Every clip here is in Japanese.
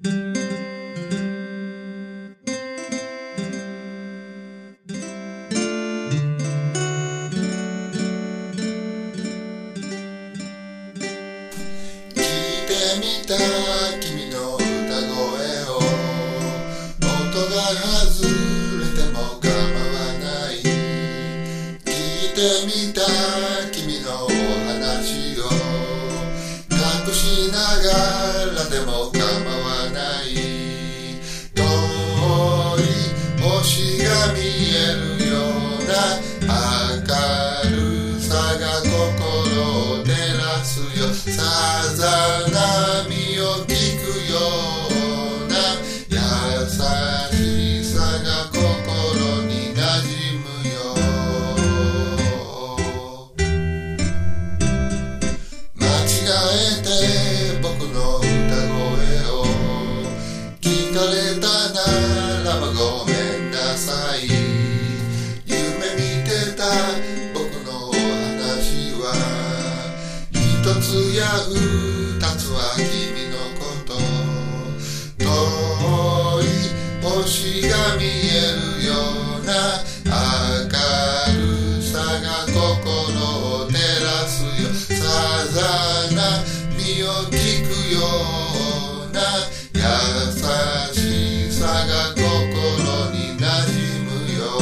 みた君の歌声を音が外れても構わない聞いてみた君のお話を隠しながらでも構わない遠い星が見えるような明るさが心を照らすよさざ波を聞くような優しさが心に馴染むよ間違えて僕の歌声を聞かれたならばごめんなさい夢見てた僕のお話は一つや二つは君のこと遠い星が見えるような明るさが心を照らすよさざ波を聞くような優しさが心に馴染むよ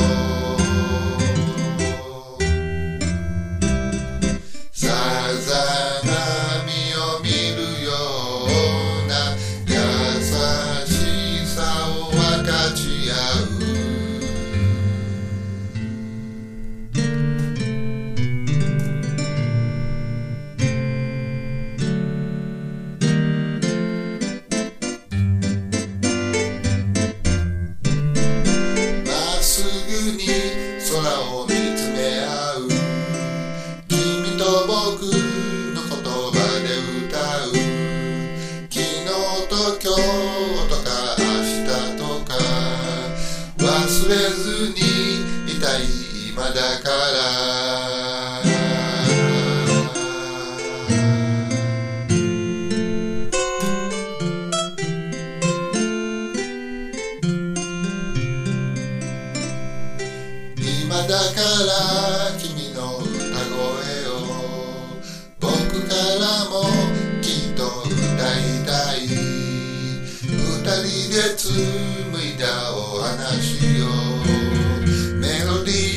さざ波を見るような優しさを分かち合うまっすぐに空を見つめ合う君と僕の言葉で歌う昨日と今日とか明日とか忘れずにいたい今だから今だから君の歌声を僕からもきっと歌いたい二人で紡いだお話をメロディ